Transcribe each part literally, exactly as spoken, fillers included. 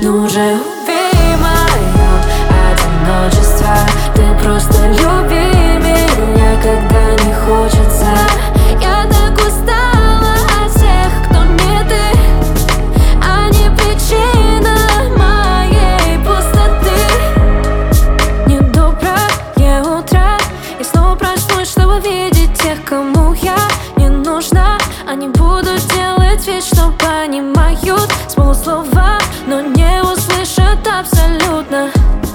Ну уже убей мое одиночество. Ты просто люби меня, когда не хочется. Я так устала от всех, кто не ты. Они причина моей пустоты. Недоброе утро, я снова проснусь, чтобы видеть тех, кому я не нужна. Они будут делать вид, что понимают с полуслова, но не услышат абсолютно.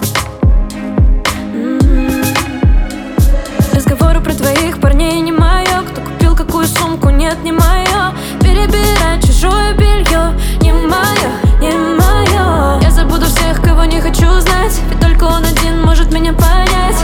М-м-м. Разговоры про твоих парней не мое. Кто купил какую сумку, нет, не мое. Перебирать чужое белье не мое, не мое. Я забуду всех, кого не хочу знать, ведь только он один может меня понять.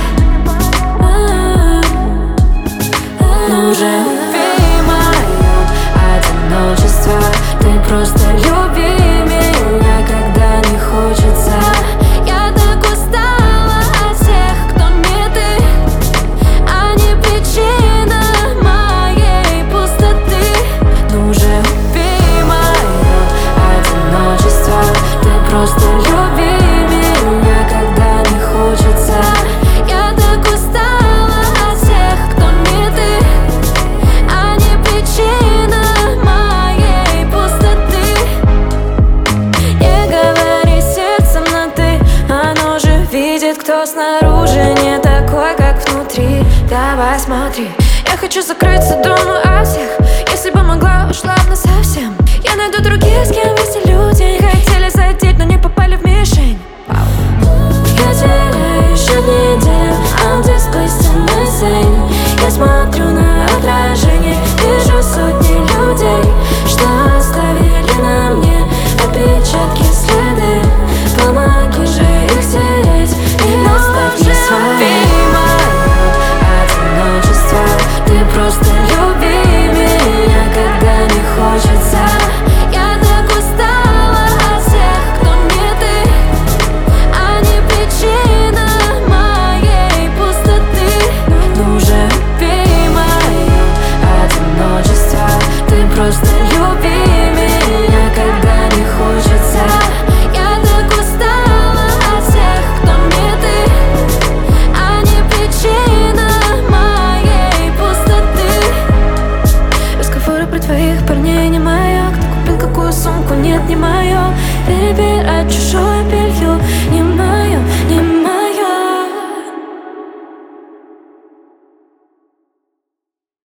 Ну уже убей мое одиночество. Ты просто люби меня, когда не хочется. Я так устала от всех, кто не ты. Они причина моей пустоты. Ну уже убей мое одиночество. Ты просто люби меня, когда не хочется. Я так устала от всех, кто не ты. Они причина моей пустоты. Не говори сердцем на ты, оно же видит, кто снаружи не такой, как внутри. Давай смотри, я хочу закрыться дома от всех. Если бы могла, ушла бы насовсем. Я найду других, с кем вместе люди хотели задеть, но не попали в мишень. Я теряюсь от неделю, I'm displaced in insane. Я смотрю на отражение, вижу сотни людей, что оставили на мне отпечатки, следы. Помоги же их стереть и оставь мне свои. Одиночество. Ты просто люби меня, когда не хочется. Я так устала от всех, кто не ты. Они причина моей пустоты. Ну уже убей мое одиночество. Ты просто люби меня, когда не хочется. Я так устала от всех, кто не ты. Они причина моей пустоты. Разговоры про твоих парней не мое. Кто купил какую сумку, нет, не мое. Перебирать чужое